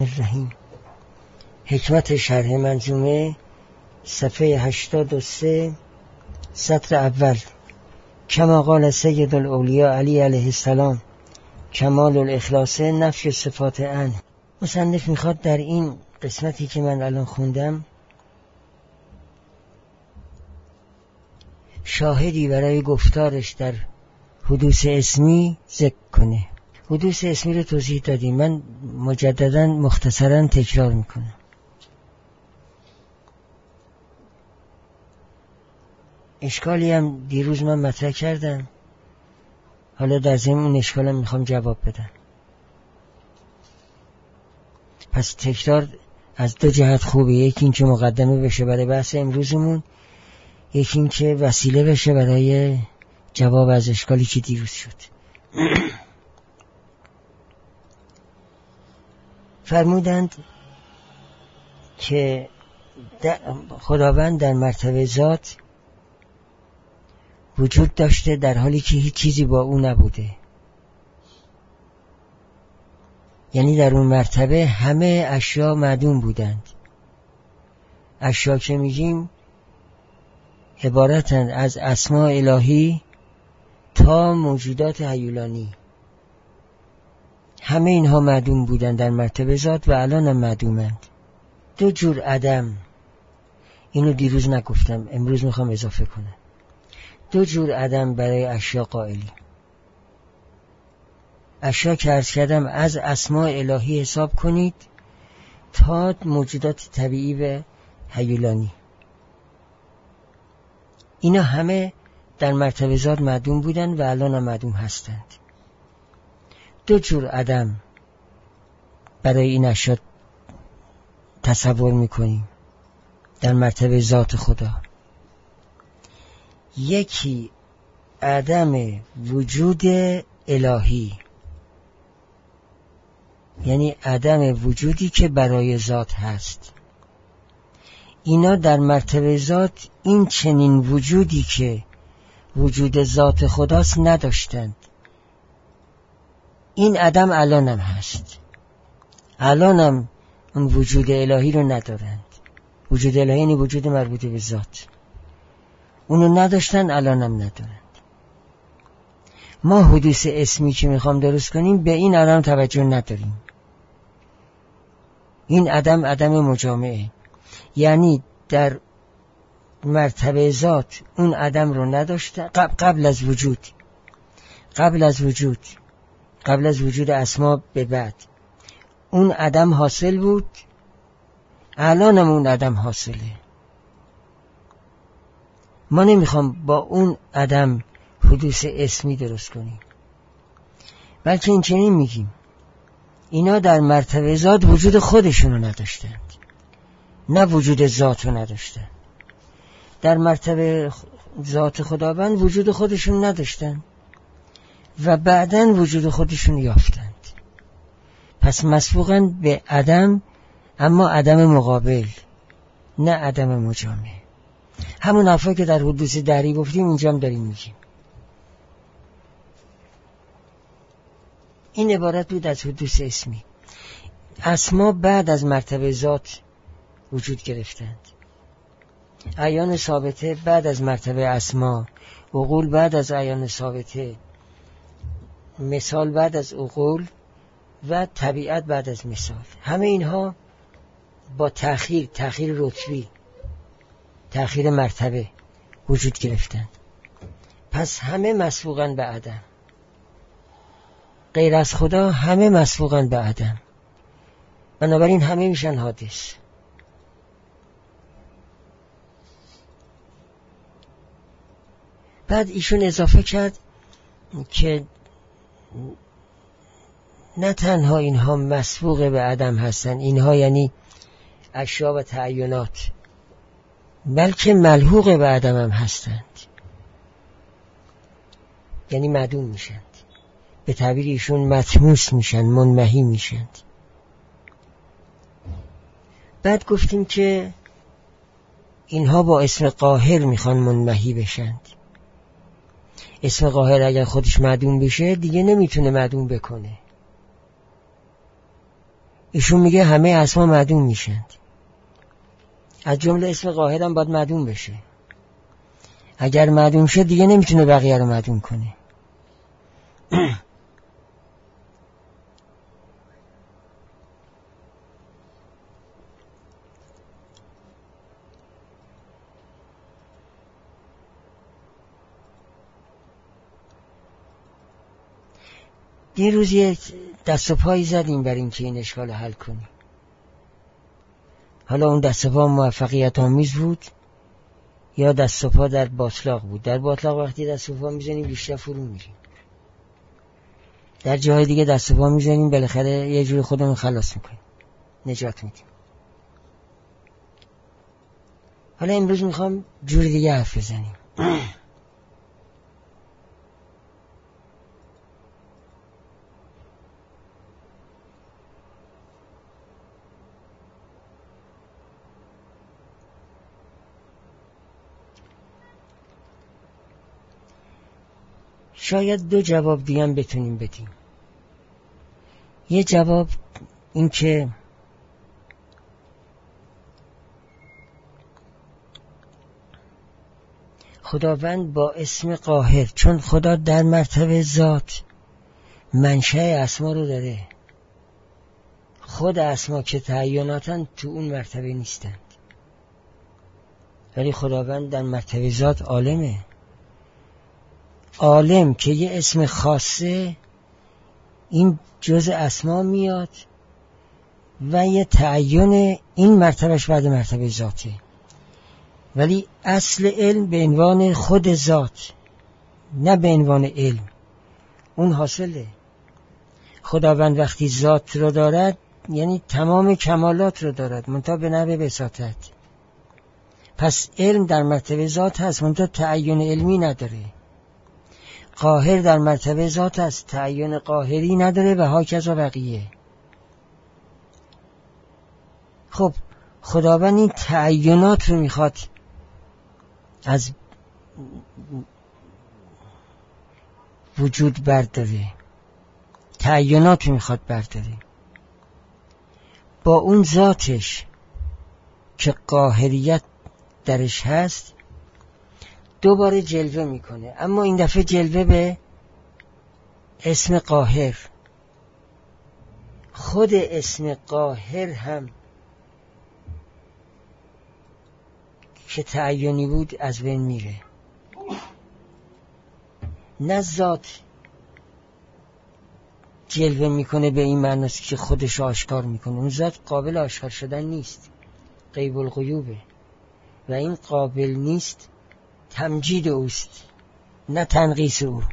الرحیم. حکمت شرح منظومه صفحه 83 سطر اول. کما قال سید الاولیاء علی علیه السلام کمال الاخلاص نفی صفات ان. مصنف میخواد در این قسمتی که من الان خوندم شاهدی برای گفتارش در حدوث اسمی ذکر کنه. حدوث اسمی رو توضیح دادیم، من مجددا مختصرا تکرار میکنم. اشکالی هم دیروز من مطرح کردم، حالا در ضمن اون اشکالم میخوام جواب بدم. پس تکرار از دو جهت خوبه، یکی این که مقدمه بشه برای بحث امروزمون، یکی این که وسیله بشه برای جواب از اشکالی که دیروز شد. فرمودند که خداوند در مرتبه ذات وجود داشته در حالی که هیچ چیزی با او نبوده. یعنی در اون مرتبه همه اشیا معدوم بودند. اشیا که میگیم عبارتند از اسماء الهی تا موجودات هیولانی، همه اینها معدوم بودند در مرتبه ذات و الان هم معدومند. دو جور عدم، اینو دیروز نگفتم، امروز میخوام اضافه کنم. دو جور عدم برای اشیا قائلی. اشیا که عرض کردم از اسماء الهی حساب کنید تا موجودات طبیعی و هیولانی، اینا همه در مرتبه ذات معدوم بودن و الان هم معدوم هستند. دو جور عدم برای این اشیا تصور میکنیم در مرتبه ذات خدا. یکی عدم وجود الهی، یعنی عدم وجودی که برای ذات هست. اینا در مرتبه ذات این چنین وجودی که وجود ذات خداست نداشتند. این عدم الان هم هست، الان هم اون وجود الهی رو ندارند. وجود الهی یعنی وجود مربوط به ذات، اونو نداشتن الان هم ندارند. ما حدوث اسمی که میخوام درست کنیم به این الان توجه نداریم. این عدم مجامعه، یعنی در مرتبه ذات اون عدم رو نداشتن قبل از وجود اسما به بعد اون عدم حاصل بود، الان هم اون عدم حاصله. ما نمیخوام با اون عدم حدوث اسمی درست کنیم، بلکه این چنین میگیم اینا در مرتبه ذات وجود خودشونو نداشتند، نه وجود ذات رو نداشتند. در مرتبه ذات خداوند وجود خودشون نداشتند و بعداً وجود خودشون یافتند. پس مسبوقاً به عدم، اما عدم مقابل، نه عدم مجامع. همون حرفا که در حدوث دهری گفتیم اینجا هم داریم میگیم. این عبارت بود از حدوث اسمی. اسما بعد از مرتبه ذات وجود گرفتند. اعیان ثابته بعد از مرتبه اسما، عقول بعد از اعیان ثابته، مثال بعد از عقول و طبیعت بعد از مثال. همه اینها با تأخیر رتبی، تأخیر مرتبه وجود گرفتند. پس همه مسبوقاً به عدم. غیر از خدا همه مسبوقاً به عدم، بنابراین همه میشن حادث. بعد ایشون اضافه کرد که نه تنها اینها مسبوق به عدم هستن، اینها یعنی اشیا و تعینات، بلکه ملحوق به عدم هم هستند، یعنی معدوم میشند. به تعبیر ایشون مطموس میشن، منمحی میشند. بعد گفتیم که اینها با اسم قاهر میخوان منمحی بشند. اسم قاهر اگر خودش معدوم بشه دیگه نمیتونه معدوم بکنه. ایشون میگه همه اسما معدوم میشند، از جمله اسم قاهر هم باید معدوم بشه. اگر معدوم شد دیگه نمیتونه بقیه رو معدوم کنه. یه روز یه دست و پایی زدیم بر این که این اشکال حل کنیم. حالا اون دست و پا موفقیت آمیز بود یا دست و پا در باطلاق بود. در باطلاق وقتی دست و پا میزنیم بیشتر فرو میریم، در جاهای دیگه دست و پا میزنیم بالاخره یه جوری خودمون خلاص میکنیم، نجات میدیم. حالا امروز میخوام جوری دیگه حرف بزنیم. شاید دو جواب دیگه هم بتونیم بدیم. یه جواب این که خداوند با اسم قاهر، چون خدا در مرتبه ذات منشأ اسما رو داره، خود اسما که تعیناتن تو اون مرتبه نیستند، ولی خداوند در مرتبه ذات عالمه. عالم که یه اسم خاصه، این جزء اسما میاد و یه تعین این مرتبهش بعد مرتبه ذاته، ولی اصل علم به عنوان خود ذات، نه به عنوان علم. اون حاصله. خداوند وقتی ذات رو دارد یعنی تمام کمالات رو دارد، منتها به نحو بساطت. پس علم در مرتبه ذات هست، منتها تعین علمی نداره. قاهر در مرتبه ذات هست، تعین قاهری نداره و هاکذا بقیه. خب خداوند این تعینات رو میخواد از وجود برداره، تعینات رو میخواد برداره. با اون ذاتش که قاهریت درش هست دوباره جلوه میکنه، اما این دفعه جلوه به اسم قاهر. خود اسم قاهر هم که تعیینی بود از بین میره، نه ذات جلوه میکنه به این معناست که خودش آشکار میکنه. اون ذات قابل آشکار شدن نیست، غیب الغیوبه و این قابل نیست تمجید اوست نه تنقیص او.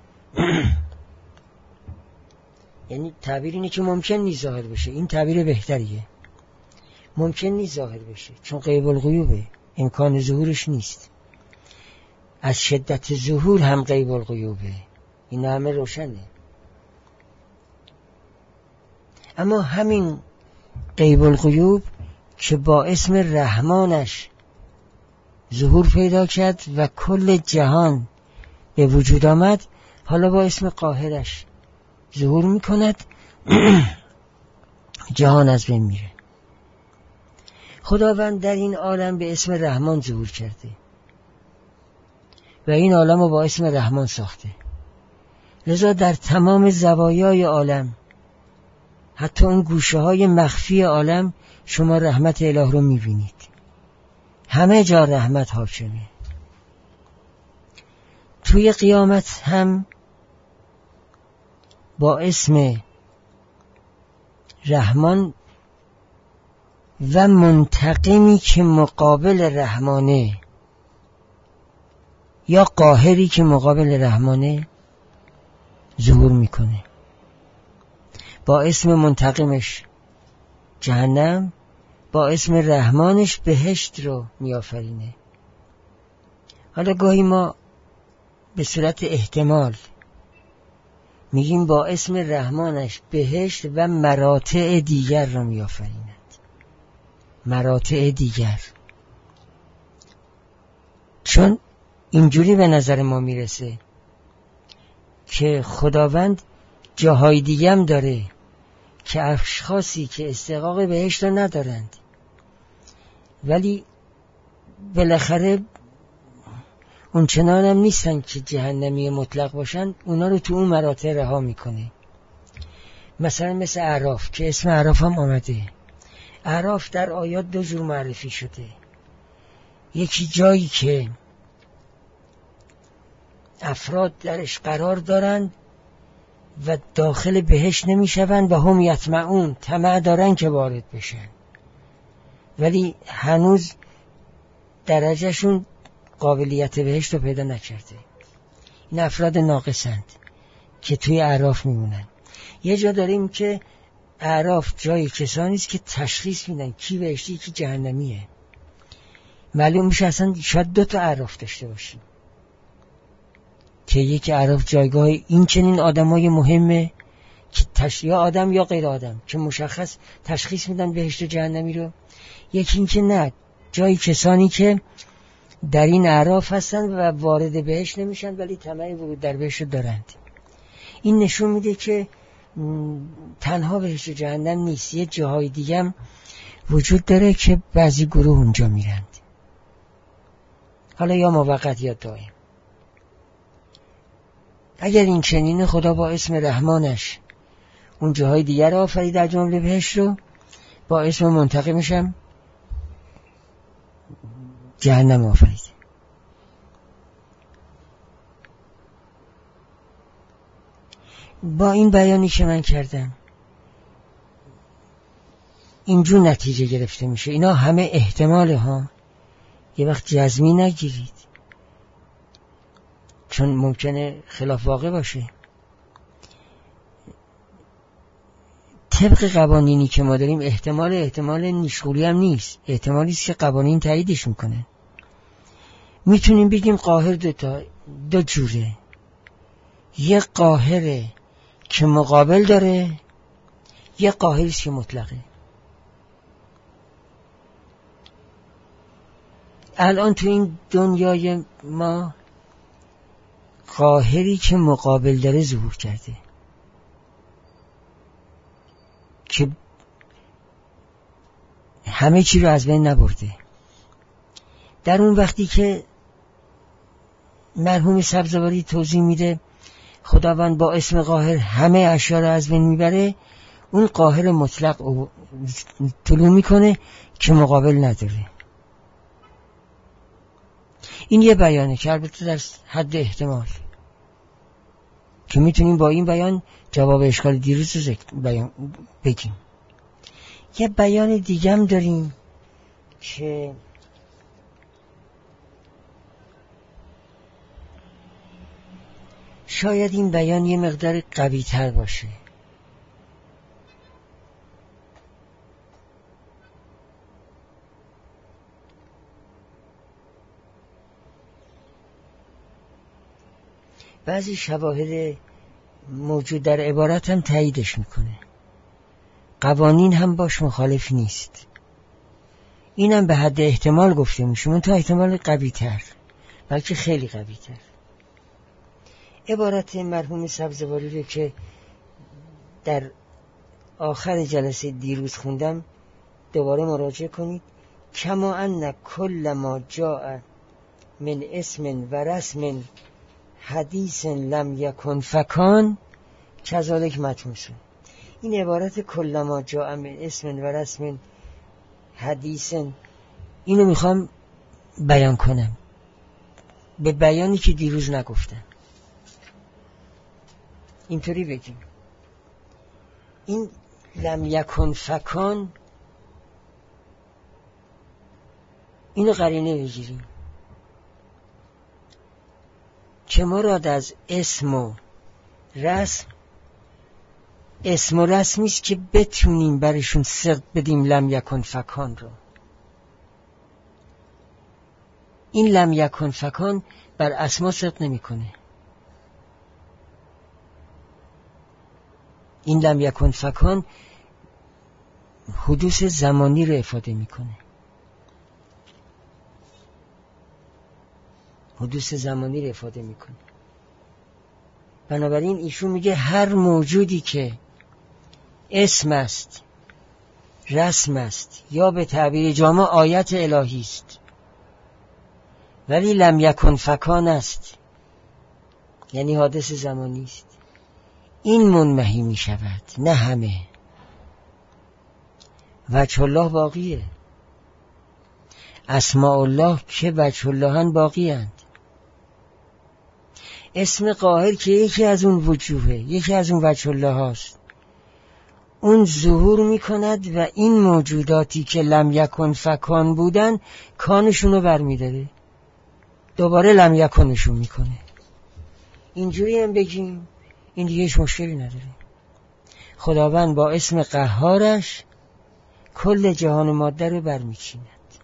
یعنی تعبیر اینه که ممکن نیست ظاهر بشه، این تعبیر بهتریه. ممکن نیست ظاهر بشه چون غیب الغیوبه، امکان ظهورش نیست. از شدت ظهور هم غیب الغیوبه، این همه روشنه. اما همین غیب الغیوب که با اسم رحمانش ظهور پیدا کرد و کل جهان به وجود آمد، حالا با اسم قاهرش ظهور میکند، جهان از بین میره. خداوند در این عالم به اسم رحمان ظهور کرده و این عالم رو با اسم رحمان ساخته. لذا در تمام زوایای عالم، حتی اون گوشه های مخفی عالم، شما رحمت الهی رو میبینید. همه جا رحمت حاکمه. توی قیامت هم با اسم رحمان و منتقمی که مقابل رحمانه یا قاهری که مقابل رحمانه ظهور میکنه. با اسم منتقمش جهنم، با اسم رحمانش بهشت رو میآفرینه. حالا گاهی ما به صورت احتمال میگیم با اسم رحمانش بهشت و مراتع دیگر رو میآفریند. مراتع دیگر، چون اینجوری به نظر ما میرسه که خداوند جاهای دیگه هم داره که اشخاصی که استحقاق بهشت را ندارند ولی بالاخره اون چنان هم نیستن که جهنمی مطلق باشن، اونا رو تو اون مراتب رها میکنه. مثلا مثل اعراف که اسم اعراف هم آمده. اعراف در آیات دو جور معرفی شده. یکی جایی که افراد درش قرار دارند و داخل بهشت نمیشوند و هم یطمعون، طمع دارن که وارد بشن ولی هنوز درجهشون قابلیت بهشت رو پیدا نکرده. این افراد ناقصند که توی اعراف میمونن. یه جا داریم که اعراف جای کسانی است که تشخیص میدن کی بهشتی کی جهنمیه. معلوم میشه اصلا شاید 2 تا اعراف داشته باشیم که یک اعراف جایگاه این چنین آدمای مهمه که یا آدم یا غیر آدم که مشخص تشخیص میدن بهشت و جهنمی رو. یکی این که نه، جای کسانی که در این اعراف هستن و وارد بهشت نمیشن ولی طمع ورود در بهشت دارند. این نشون میده که تنها بهشت و جهنم نیست، یه جاهای دیگه هم وجود داره که بعضی گروه اونجا میرند، حالا یا موقت یا دائم. اگر این چنینه، خدا با اسم رحمانش اون جاهای دیگر رو آفرید در جمله بهشت رو، با اسم منتقمش هم جهنم آفرید. با این بیانی که من کردم اینجور نتیجه گرفته میشه. اینا همه احتماله ها، یه وقت جزمی نگیرید چون ممکنه خلاف واقع باشه. طبق قوانینی که ما داریم احتمال نیشغولی هم نیست، احتمالی است که قوانین تاییدش میکنه. میتونیم بگیم قاهر دو جوره، یه قاهره که مقابل داره، یه قاهری است که مطلقه. الان تو این دنیای ما قاهری که مقابل داره ظهور کرده که همه چی رو از بین نبرده. در اون وقتی که مرحوم سبزواری توضیح میده خداوند با اسم قاهر همه اشیا رو از بین میبره، اون قاهر مطلق طلوع میکنه که مقابل نداره. این یه بیانه که البته در حد احتمال که میتونیم با این بیان جواب اشکال دیروز رو بگیم. یه بیان دیگه هم داریم که شاید این بیان یه مقدار قوی تر باشه. بعضی شواهد موجود در عبارت هم تاییدش میکنه، قوانین هم باش مخالف نیست. اینم به حد احتمال گفته میشه، من تو احتمال قوی تر، بلکه خیلی قوی تر. عبارت مرحوم سبزواری رو که در آخر جلسه دیروز خوندم دوباره مراجعه کنید. کما ان کل ما جاء من اسم و رسم حدیث لم یکن فکان کذالک مطموس. این عبارت کل ما جاء من اسم و رسم حدیث، اینو میخوام بیان کنم به بیانی که دیروز نگفتم. اینطوری بگیم این لم یکن فکان، اینو قرینه بگیریم که مراد از اسم و رسمی است که بتونیم برشون صدق بدیم لم یکن فکان رو. این لم یکن فکان بر اسما صدق نمی کنه. این لم یکن فکان حدوث زمانی رو افاده میکنه. بنابراین ایشون میگه هر موجودی که اسم است، رسم است، یا به تعبیر جامع آیت الهی است، ولی لم یکن فکان است، یعنی حادث زمانی است. این منمحی می شود، نه همه. وجه الله باقیه، اسماء الله که وجه اللهن باقی اند. اسم قاهر که یکی از اون وجوهه، یکی از اون وجه الله هاست، اون ظهور می کند و این موجوداتی که لم یکن فکان بودن کانشون رو برمی داره، دوباره لم یکنشون می کنه. اینجوری هم بگیم این دیگه هیچ مشکلی نداره. خداوند با اسم قهارش کل جهان ماده رو برمیچیند.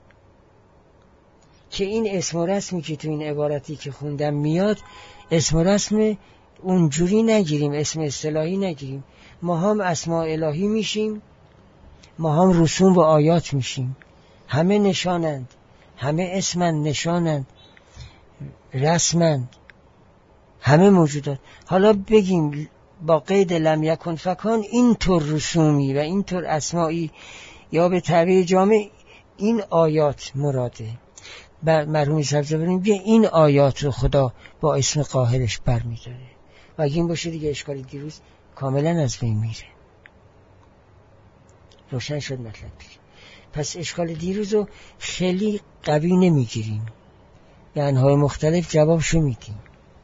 که این اسم و رسمی که تو این عبارتی که خوندم میاد، اسم و رسم اونجوری نگیریم، اسم اصطلاحی نگیریم. ما هم اسماء الهی میشیم، ما هم رسوم و آیات میشیم. همه نشانند، همه اسمند، نشانند، رسمند، همه موجودات. حالا بگیم با قید لم یکن فکان اینطور رسومی و اینطور اسمایی، یا به تعبیر جامع این آیات مراده. مرحوم سبزواری میگه این آیات رو خدا با اسم قاهرش برمی‌داره و اگه این باشه دیگه اشکال دیروز کاملا از بین میره. روشن شد مطلب. پس اشکال دیروز رو خیلی قوی نمیگیریم، به انواع مختلف جوابشو میدیم.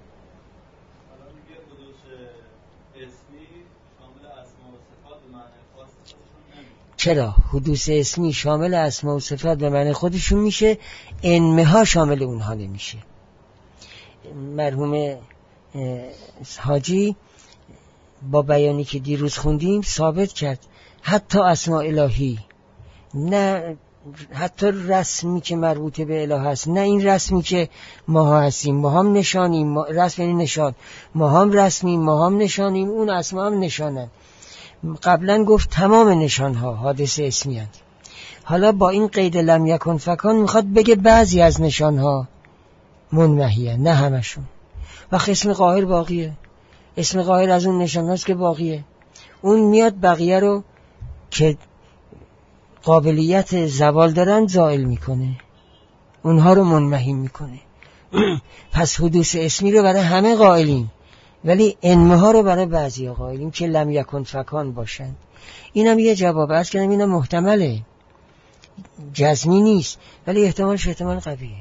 چرا؟ حدوث اسمی شامل اسما و صفات به معنی خودشون میشه، انمها شامل اونها نمیشه. مرحوم حاجی با بیانی که دیروز خوندیم ثابت کرد حتی اسماء الهی، نه حتی رسمی که مربوط به اله هست، نه این رسمی که ما هستیم، ما هم نشانیم، رسم یعنی نشان، ما هم رسمیم، ما هم نشانیم، اون اسما هم نشانن. قبلا گفت تمام نشانها حادثه اسمی هست. حالا با این قید لم یکن فکان میخواد بگه بعضی از نشانها منمحیه، نه همشون. و اسم قاهر باقیه، اسم قاهر از اون نشان هاست که باقیه. اون میاد بقیه رو که قابلیت زوال دارن زائل میکنه، اونها رو منمحی میکنه. پس حدوث اسمی رو برای همه قائلیم، ولی انمها رو برای بعضی ها قائلیم که لم یکن فکان باشند. اینم یه جواب است که اینم محتمله، جزمی نیست، ولی احتمالش احتمال قویه.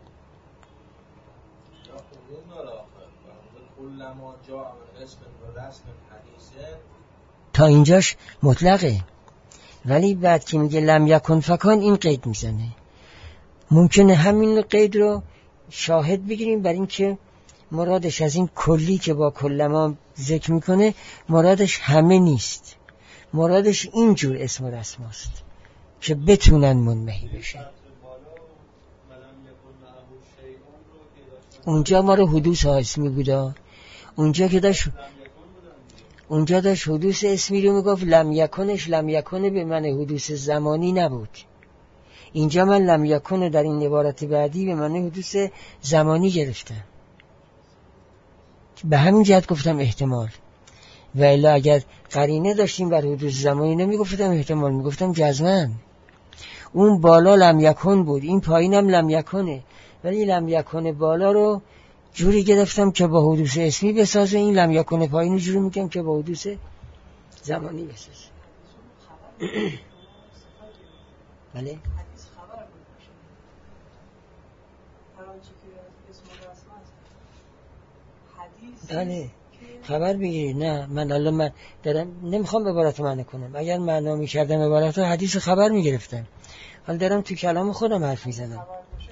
تا اینجاش مطلقه، ولی بعد که میگه لم یکن فکان این قید میزنه. ممکنه همین قید رو شاهد بگیریم بر این که مرادش از این کلی که با کلما ذکر میکنه مرادش همه نیست، مرادش اینجور اسم و رسم است که بتونن منمحی بشن. اونجا ما رو حدوث اسمی بودا، اونجا که داشت حدوث اسمی رو میگفت لم یکنش لم یکنه به من حدوث زمانی نبود. اینجا من لم یکنه در این عبارت بعدی به من حدوث زمانی گرفتم. به همین جهت گفتم احتمال، و الا اگر قرینه داشتیم بر حدوث زمانی نمیگفتم احتمال، میگفتم جزمن. اون بالا لم یکن بود، این پایینم لم یکنه، ولی لم یکن بالا رو جوری گرفتم که با حدوث اسمی بسازه، این لم یکن پایین رو جوری میگم که با حدوث زمانی بسازه. بله؟ بله خبر بگیرید. نه من دارم نمیخوام عبارت معنی کنم، اگر معنا میکردم عبارت رو حدیث خبر میگرفتم، حالا دارم تو کلام خودم حرف میزنم.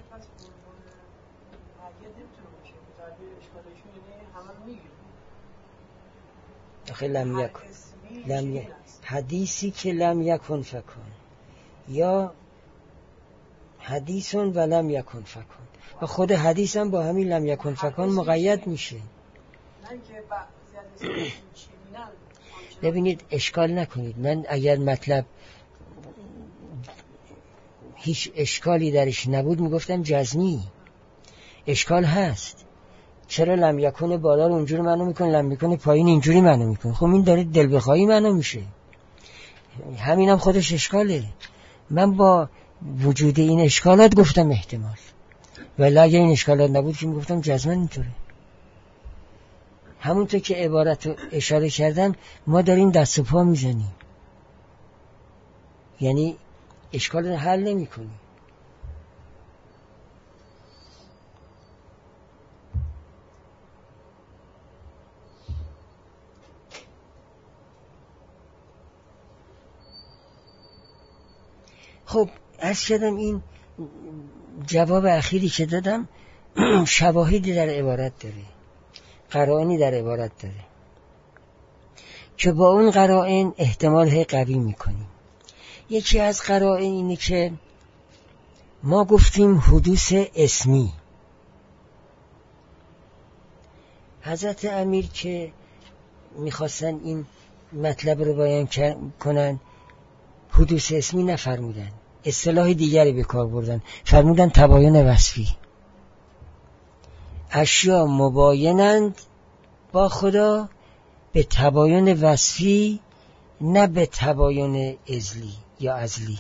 آخه لم یکن حدیثی که لم یکن فکن، یا حدیثون و لم یکن فکن، و خود حدیث هم با همین لم یکن فکن مقید میشه. ببینید اشکال نکنید، من اگر مطلب هیچ اشکالی درش نبود میگفتم جزمی. اشکال هست، چرا لم یکن بالا رو اونجوری معنی میکنه، لم یکن پایین اینجوری معنی میکنه؟ خب این داره دل بخواهی معنی میشه. همینم خودش اشکاله. من با وجود این اشکالات گفتم احتمال، ولی اگه این اشکالات نبود که میگفتم جزمن اینطوره. همونطور که عبارت رو اشاره کردم ما داریم دست و پا میزنیم، یعنی اشکال رو حل نمی کنیم. خب عرض کردم این جواب اخیری که دادم شواهدی در عبارت داره، قرائنی در عبارت داره که با اون قرائن احتمال قوی میکنیم. یکی از قرائن اینه که ما گفتیم حدوث اسمی. حضرت امیر که میخواستن این مطلب رو بیان کنن حدوث اسمی نفرمودن، اصطلاح دیگری به کار بردن، فرمودن تباین وصفی. اشیا مباینند با خدا به تباین وصفی، نه به تباین ازلی یا ازلی.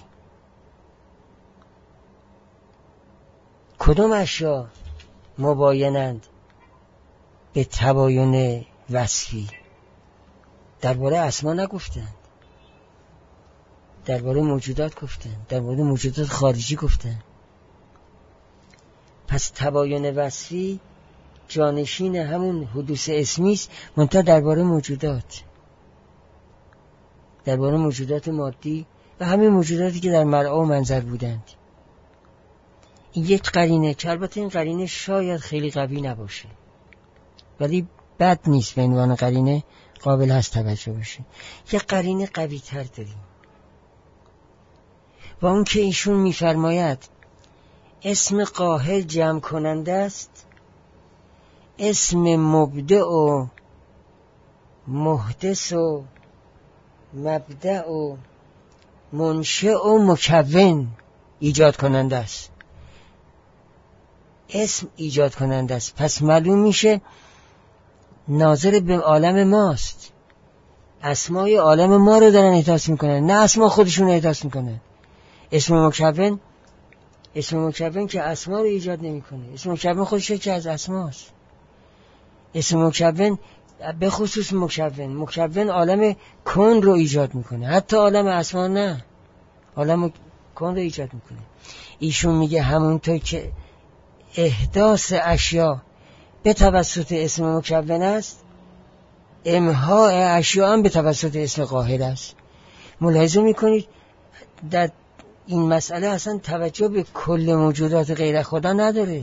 کدوم اشیا مباینند به تباین وصفی؟ درباره اسما نگفتند، درباره موجودات گفتن، درباره موجودات خارجی گفتن. پس تباین وصفی جانشین همون حدوث اسمی است، منتها درباره موجودات، درباره موجودات مادی و همین موجوداتی که در مرعا و منظر بودند. این یک قرینه که البته این قرینه شاید خیلی قوی نباشه، ولی بد نیست، به عنوان قرینه قابل هست توجه باشه. یک قرینه قوی تر داریم و اون که ایشون میفرماید اسم قاهر جمع کننده است، اسم مبدع و محدث و مبدع و منشئ و مکون ایجاد کننده است. اسم ایجاد کننده است، پس معلوم میشه ناظر به عالم ماست. اسمای عالم ما رو دارن احداث میکنن، نه اسما خودشون رو احداث میکنن. اسم مکون که اسما رو ایجاد نمیکنه، اسم مکون خودش که از اسماست. اسم مکون به خصوص مکون عالم کون رو ایجاد میکنه، حتی عالم اسما نه، عالم کون رو ایجاد میکنه. ایشون میگه همونطور که احداث اشیا به توسط اسم مکون است، امحاء اشیا هم به توسط اسم قاهر است. ملاحظه میکنید در این مسئله اصلا توجه به کل موجودات غیر خدا نداره،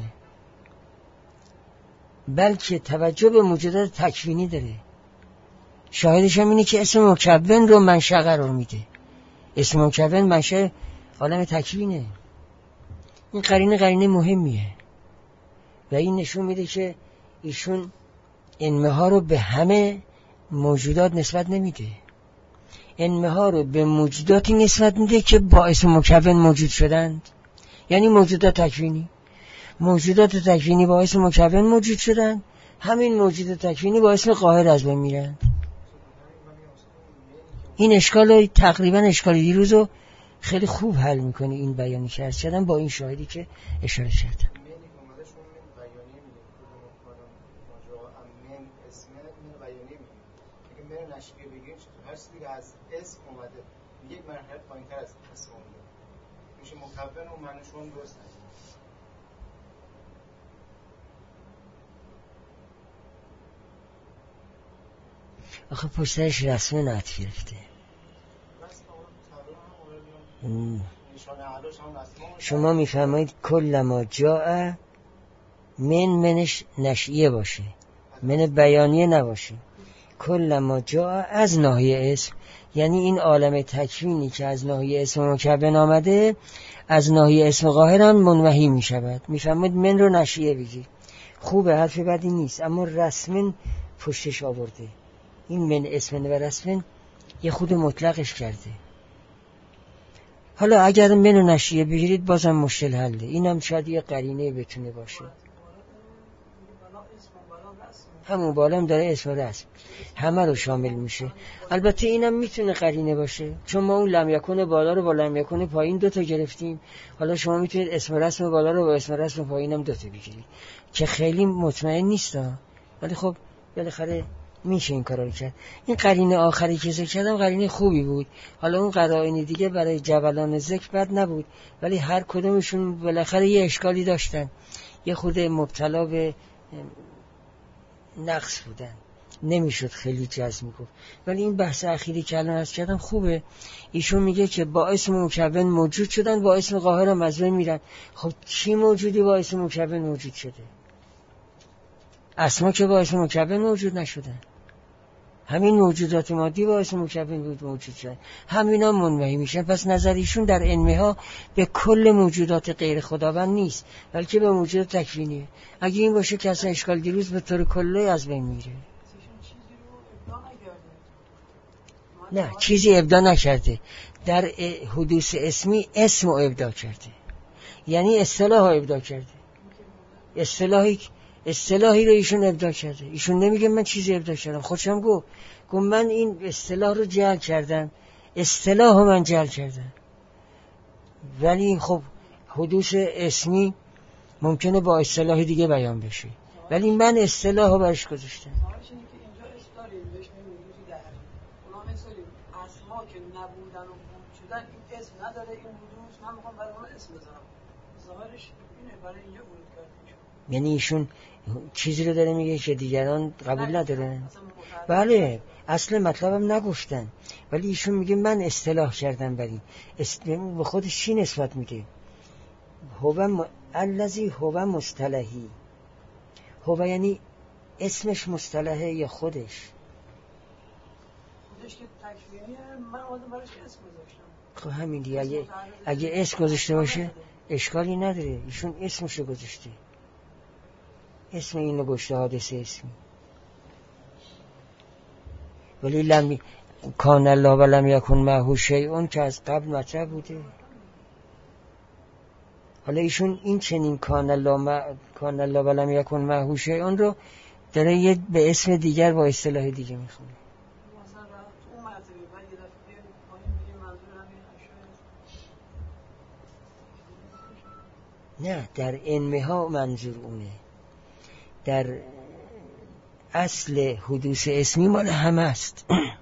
بلکه توجه به موجودات تکوینی داره. شاهدش هم اینه که اسم مکون رو منشأ قرار میده. اسم مکون منشأ عالم تکوینه. این قرینه مهمیه و این نشون میده که ایشون انمها رو به همه موجودات نسبت نمیده، انمها رو به موجوداتی نسبت میده که با اسم مکون موجود شدند. یعنی موجودات تکوینی با اسم مکون موجود شدند، همین موجودات تکوینی با اسم قاهر از بین میرند. این اشکال تقریبا اشکال دیروز رو خیلی خوب حل میکنه این بیانی که عرض کردم با این شاهدی که اشاره کردم. از اسم اومده یک مرحله پایین‌تر از اسم اومده میشه مکون و معنیشون درست نیست. آخه پشترش رسم نعت گرفته. شما میفرمایید کل ما جاء منش نشئیه باشه، من بیانیه نباشه. کل ما جاء از ناحیه اسم، یعنی این عالم تکوینی که از ناحیه اسم مکون آمده از ناحیه اسم قاهر هم منوحی می شود. میفرماید من رو نشئیه بگیر، خوبه، حرف بدی نیست، اما رسمن پشتش آورده. این من اسمن و رسمن یه خود مطلقش کرده. حالا اگر من رو نشئیه بگیرید بازم مشکل حله. اینم شاید یه قرینه بتونه باشه. همون بالا هم داره اسم و رسم، همه رو شامل میشه. البته اینم میتونه قرینه باشه، چون ما اون لم یکن بالا رو با لم یکن پایین دوتا گرفتیم، حالا شما میتونید اسم و رسم بالا رو با اسم و رسم پایین هم دوتا بگیرید که خیلی مطمئن نیست، ولی خب بالاخره میشه این کارا رو کرد. این قرینه آخری که ذکر کردم قرینه خوبی بود. حالا اون قرائن دیگه برای جبلان ذکر بد نبود، ولی هر کدومشون بالاخره یه اشکالی داشتن، یه خود مبتلا به نقص بودن، نمیشد خیلی جزم گفت. ولی این بحث اخیری که الان عرض کردم خوبه. ایشون میگه که با اسم مکون موجود شدن، با اسم قاهر هم از بین میرن. خب چی موجودی با اسم مکون موجود شده؟ اسما که با اسم مکون موجود نشدن، همین موجودات مادی با اسم مکون بود موجود شدن، همینا منمحی میشن. پس نظر ایشون در علمه ها به کل موجودات غیر خداوند نیست، بلکه به موجودات تکوینیه. اگه این باشه که اصلا اشکال دیروز به طور کلی از بین میره. نه، چیزی ابداع نکرده. در حدوث اسمی اسم رو ابداع کرده، یعنی اصطلاح رو ابداع کرده. اصطلاحی رو ایشون ابداع کرده. ایشون نمیگه من چیزی ابداع کردم، خودشم گفت من این اصطلاح رو جعل کردم، اصطلاح رو من جعل کردم. ولی خب حدوث اسمی ممکنه با اصطلاح دیگه بیان بشه، ولی من اصطلاح رو برش گذاشتم. که نبودن و بود شدن این اسم نداره، این حدوث من میخوام برای اون اسم بذارم، ظاهرش اینه برای اینجا ورود کردیم. یعنی ایشون چیزی رو داره میگه که دیگران قبول ندارن. بله، اصل مطلبم نگفتن، ولی ایشون میگه من اصطلاح کردم بر این. به خودش چی نسبت میده؟ الذی هو مصطلحی. هو یعنی اسمش مصطلحه یا خودش؟ که تکوینیه، من اومدم براش اسم گذاشتم. خب همین دیگه. اگه اسم گذاشته باشه اشکالی نداره، ایشون اسمشو گذاشته، اسم اینو گذاشته، حادثه اسمی. ولی لم کان الله و لم یکن معه شیء که از قبل مطرح بوده. حالا ایشون این چنین کان الله و لم یکن معه شیء رو داره به اسم دیگر با اصطلاح دیگه میخونه. نه، در علمه ها منظور اونه. در اصل حدوث اسمی مال همه است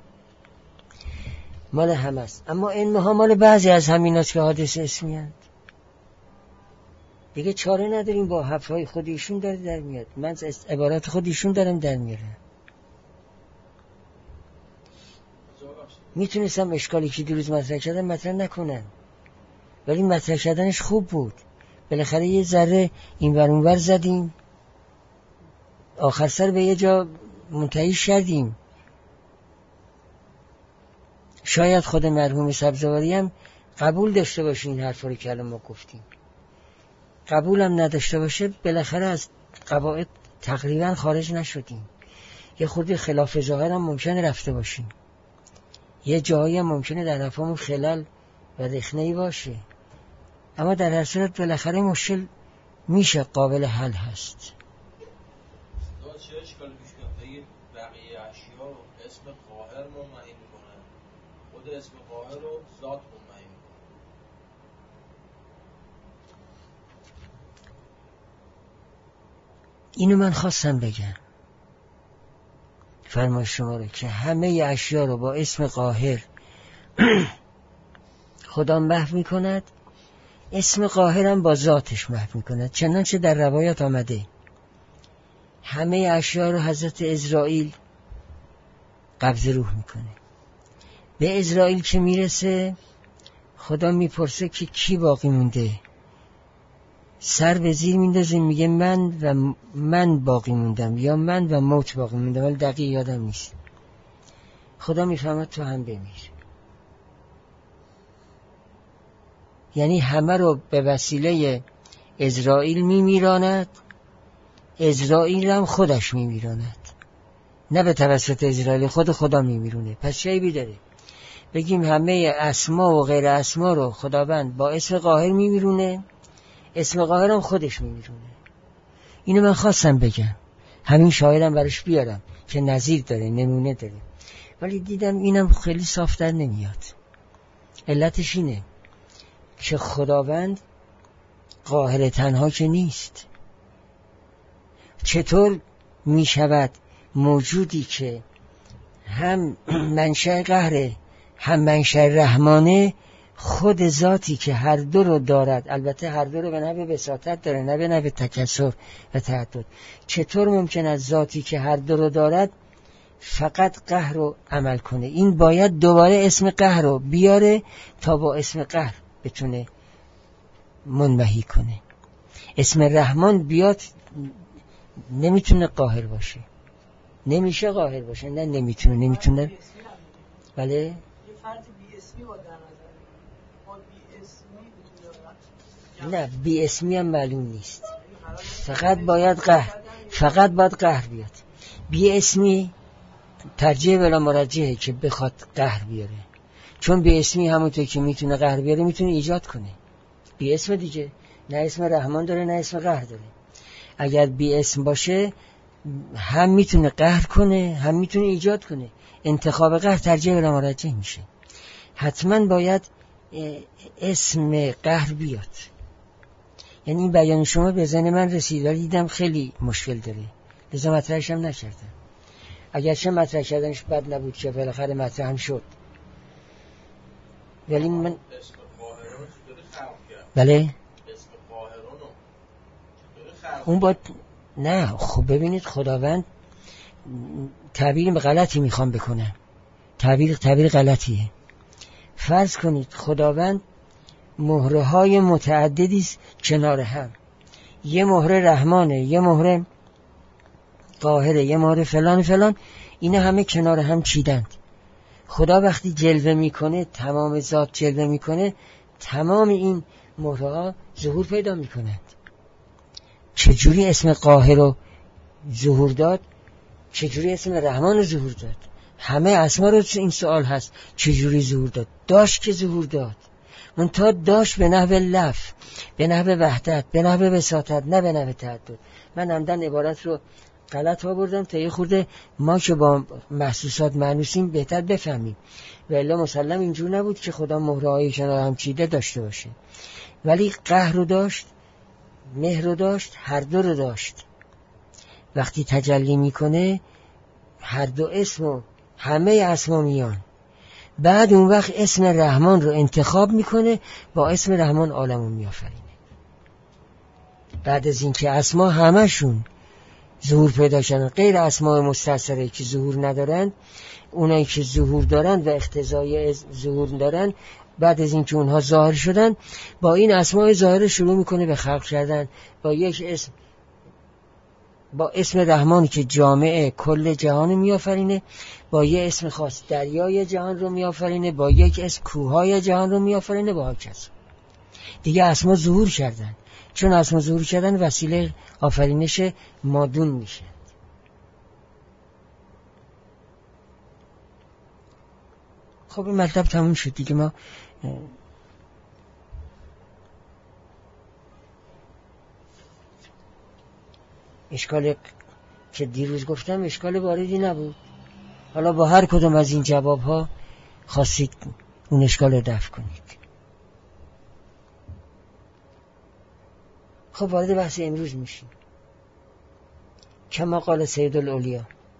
مال همه است، اما علمه ها مال بعضی از همین است که حادث اسمی هست. دیگه چاره نداریم، با حرفهای خودشون داره در میاد، من از عبارات خودشون دارم در میارم. میتونستم اشکالی که دیروز مطرح کردم مطرح نکنم، ولی مطرح کردنش خوب بود. بالاخره یه ذره این ور اون ور زدیم، آخر سر به یه جا منتهی شدیم. شاید خود مرحوم سبزواری هم قبول داشته باشه این حرفا رو که الان ما گفتیم، قبول هم نداشته باشه، بالاخره از قواعد تقریبا خارج نشدیم. یه خورده خلاف ظاهر هم ممکنه رفته باشیم، یه جایی هم ممکنه در حرفامون خلل و رخنه‌ای باشه، اما در هر صورت بالاخره مشکل میشه قابل حل هست. چه اشکالی پیش میاد؟ بقیه اشیا رو اسم قاهر منمحی میکنه، خود اسم قاهر رو ذات منمحی میکنه. اینو من خواستم بگم، فرمایش شما رو که همه اشیا رو با اسم قاهر خدا محو میکند، اسم قاهر هم با ذاتش محو میکند. چنانچه در روایات آمده همه اشیا رو حضرت عزرائیل قبض روح میکنه. به عزرائیل که میرسه خدا میپرسه که کی باقی مونده، سر به زیر میندازه میگه من باقی موندم، یا من و موت باقی موندم، ولی دقیق یادم نیست. خدا میفهمد تو هم بمیر. یعنی همه رو به وسیله عزرائیل میمیراند، عزرائیل هم خودش میمیراند، نه به توسط عزرائیل، خود خدا میمیرونه. پس چه عیبی داره بگیم همه اسما و غیر اسما رو خداوند با اسم قاهر میمیرونه، اسم قاهر هم خودش میمیرونه. اینو من خواستم بگم. همین شاهدم براش بیارم که نظیر داره، نمونه داره، ولی دیدم اینم خیلی صافتر نمیاد. علتش اینه که خداوند قاهر تنها که نیست. چطور می شود موجودی که هم منشأ قهره هم منشأ رحمانه، خود ذاتی که هر دو رو دارد، البته هر دو رو به نحو وساطت داره نه به نحو تکثر و تعدد، چطور ممکن است ذاتی که هر دو رو دارد فقط قهر رو عمل کنه؟ این باید دوباره اسم قهر رو بیاره تا با اسم قهر بتونه منمحی کنه. اسم رحمان بیاد نمیتونه قاهر باشه، نمیشه قاهر باشه، نه نمیتونه. بله یه فرد بی اسمی با در نظر، نه بی اسمی هم معلوم نیست، فقط باید قهر بیاد. بی اسمی ترجیح بلا مرجحه که بخواد قهر بیاره، چون بی اسمی همونطور که میتونه قهر بیاره میتونه ایجاد کنه. بی اسم دیگه نه اسم رحمان داره نه اسم قهر داره. اگر بی اسم باشه هم میتونه قهر کنه هم میتونه ایجاد کنه. انتخاب قهر ترجیح بلا مرجح میشه. حتما باید اسم قهر بیاد. یعنی این بیان شما به ذهن من رسید ولی دیدم خیلی مشکل داره، لذا مطرحش هم نکردم. اگرچه مطرح کردنش بد نبود که بالاخره مطرح هم شد، ولی من اسم قاهران چطوری خلق کرد؟ بله اسم قاهران چطوری خلق اون با نه خب ببینید خداوند تعبیر غلطی میخوام بکنم، تعبیر غلطیه. فرض کنید خداوند مهره های متعددی است کنار هم، یه مهره رحمانه، یه مهره قاهره، یه مهره فلان فلان، اینا همه کنار هم چیدند. خدا وقتی جلوه میکنه، تمام ذات جلوه میکنه، تمام این مهره ها ظهور پیدا میکنند. چجوری اسم قاهر رو ظهور داد؟ چجوری اسم رحمان رو ظهور داد؟ همه اسما رو این سوال هست چجوری ظهور داد؟ داشت که ظهور داد، منتها داشت به نحو لف، به نحو وحدت، به نحو وساطت، نه به نحو تعدد. من عمدن عبارت رو غلط آوردم تا یه خورده ما که با محسوسات مانوسیم بهتر بفهمیم، و الا مسلم اینجور نبود که خدا مهره‌های کنار هم چیده داشته باشه. ولی قهر رو داشت، مهر رو داشت، هر دو رو داشت. وقتی تجلی میکنه هر دو اسم و همه اسما میان. بعد اون وقت اسم رحمان رو انتخاب میکنه، با اسم رحمان عالمون میآفرینه. بعد از اینکه اسما همشون ظهور پیدا شدن، غیر اسماء مستثره که ظهور ندارند، اونایی که ظهور دارند و اقتضای ظهور دارند، بعد از اینکه اونها ظاهر شدن، با این اسماء ظاهر شروع میکنه به خلق کردن. با یک اسم، با اسم رحمان که جامعه کل جهان میآفرینه، با یک اسم خاص دریای جهان رو میآفرینه، با یک اسم کوههای جهان رو میآفرینه، با هاکذا. دیگه اسما ظهور کردن، چون اسما ظهور کردن وسیله آفرینش مادون میشه. خب این مطلب تموم شد دیگه. ما اشکال که دیروز گفتم اشکال واردی نبود. حالا با هر کدوم از این جواب ها خواستید اون اشکال رو دفع کنید. خب وارد بحث امروز میشیم. کما قال سید الاولیا،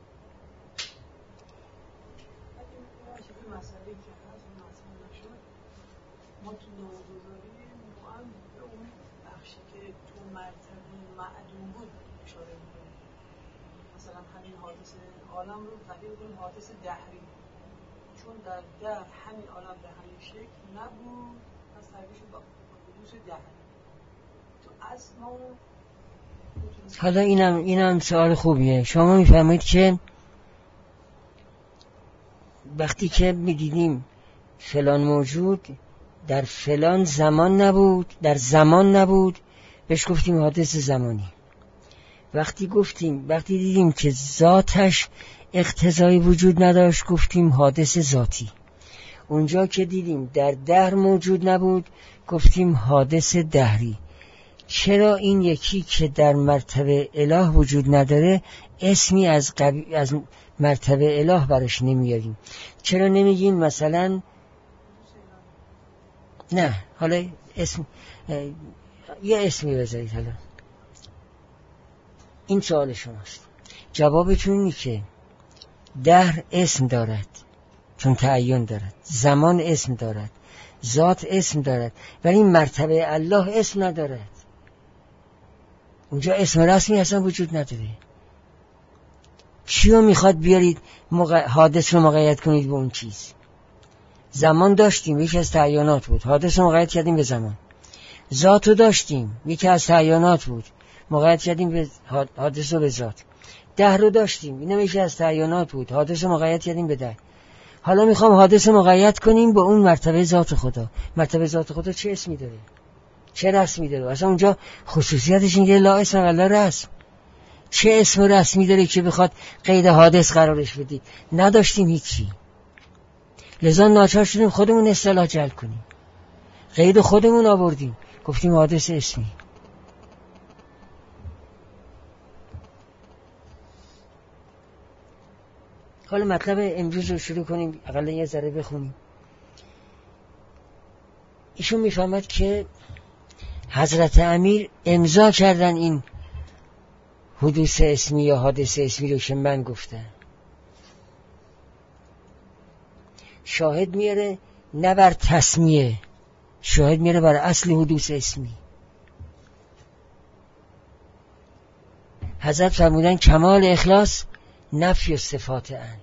عالم رو تحلیل کنیم حادث دهری، چون در دهر همین عالم به همین شکل نبود، پس تعبیرش با حدوث دهری تو اسما. حالا اینم سوال خوبیه. شما میفهمید که وقتی که میدیدیم فلان موجود در فلان زمان نبود، در زمان نبود، بهش گفتیم حادث زمانی. وقتی دیدیم که ذاتش اقتضای وجود نداشت، گفتیم حادث ذاتی. اونجا که دیدیم در دهر موجود نبود، گفتیم حادث دهری. چرا این یکی که در مرتبه اله وجود نداره اسمی از مرتبه اله براش نمیاریم؟ چرا نمیگیم مثلا نه حالا اسم یه اسمی بذارید. حالا این سوال شماست. جوابتون اینه که دهر اسم دارد چون تعین دارد، زمان اسم دارد، ذات اسم دارد، ولی مرتبه الله اسم ندارد. اونجا اسم رسمی اصلا وجود نداره. چیو میخواد بیارید حادث رو مقید کنید به اون چیز؟ زمان داشتیم، یکی از تعیینات بود، حادث رو مقید کردیم به زمان. ذات رو داشتیم، یکی از تعیینات بود، مقید کردیم به حادث رو به ذات. دهر رو داشتیم، اینم یکی از تعیینات بود، حادث رو مقید کردیم به دهر. حالا میخوام حادث رو مقید کنیم به اون مرتبه ذات خدا. مرتبه ذات خدا چه اسمی داره؟ چه رسمی داره؟ اصلا اونجا خصوصیتش اینه لا اسم ولا رسم. چه اسم رسمی داره که بخواد قید حادث قرارش بدید؟ نداشتیم هیچی. لذا ناچار شدیم خودمون اصطلاح جلب کنیم، قید خودمون آوردیم، گفتیم حادث اسمی. حالا مطلب امروز رو شروع کنیم، اقلا یه ذره بخونیم. ایشون میفهمد که حضرت امیر امضا کردن این حدوث اسمی یا حادث اسمی رو که من گفتم. شاهد میاره نه بر تسمیه، شاهد میاره بر اصل حدوث اسمی. حضرت فرمودن کمال اخلاص نفی صفات ان،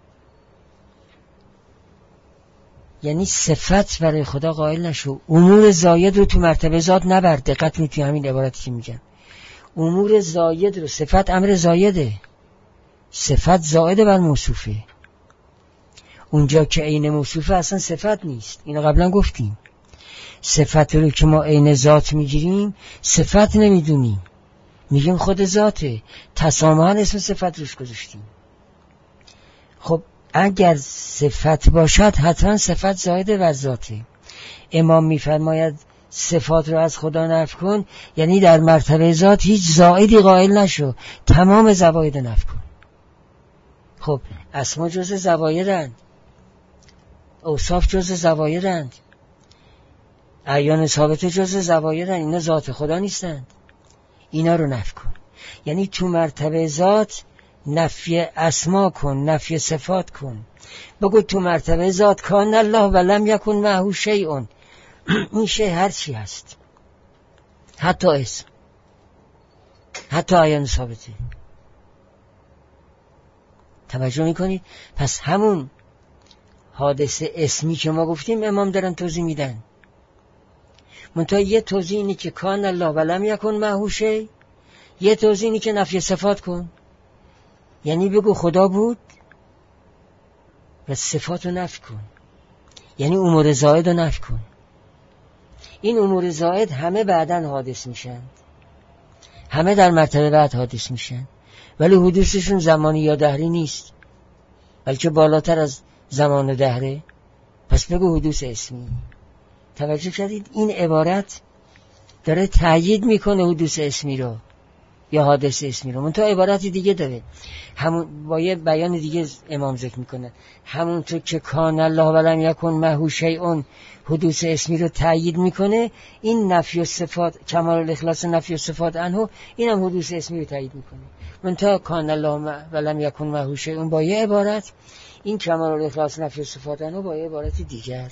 یعنی صفت برای خدا قائل نشو. امور زاید رو تو مرتبه ذات نبر. دقت کنید تو همین عبارتی که میگم، امور زاید رو، صفت امر زایده، صفت زائده بر موصوفه. اونجا که عین موصوفه اصلا صفت نیست، اینو قبلا گفتیم. صفت رو که ما عین ذات میگیریم صفت نمیدونیم، میگیم خود ذاته، تسامحاً اسم صفت روش گذاشتیم. خب اگر صفت باشد حتما صفت زائده بر ذاته. امام میفرماید صفات رو از خدا نفی کن، یعنی در مرتبه ذات هیچ زائدی قائل نشو، تمام زواید نفی کن. خب اسما جزء زوایدند، اوصاف جزء زوایدند، اعیان ثابته جزء زوایدند، اینا ذات خدا نیستند. اینا رو نفی کن. یعنی تو مرتبه ذات نفی اسما کن، نفی صفات کن. بگو تو مرتبه ذات کان الله و لم یکن معه شیء، این شیء هر چی هست، حتی اسم، حتی اعیان ثابته. توجه میکنید؟ پس همون حادث اسمی که ما گفتیم امام دارن توضیح میدن. منتها یه توضیح اینی که کان الله و لم یکن معه شیء، یه توضیح اینی که نفی صفات کن، یعنی بگو خدا بود و صفات رو نفی کن، یعنی امور زائد رو نفی کن. این امور زائد همه بعداً حادث میشن، همه در مرتبه بعد حادث میشن، ولی حدوثشون زمانی یا دهری نیست، بلکه بالاتر از زمان و دهره. پس بگو حدوث اسمی. توجه کردید؟ این عبارت داره تأیید میکنه حدوث اسمی رو یا حادث اسمی رو. منتها عبارتی دیگه داره، همون با یه بیان دیگه امام ذکر میکنه. همونطور که کان الله و لم یکن معه شیء حدوث اسمی رو تأیید میکنه، این نفی صفات، کمال الاخلاص نفی صفات عنه، اینم حدوث اسمی رو تأیید میکنه. منتها کان الله و لم یکن معه شیء با یه عبارت، این کمال الاخلاص نفی صفات عنه با یه عبارت دیگر.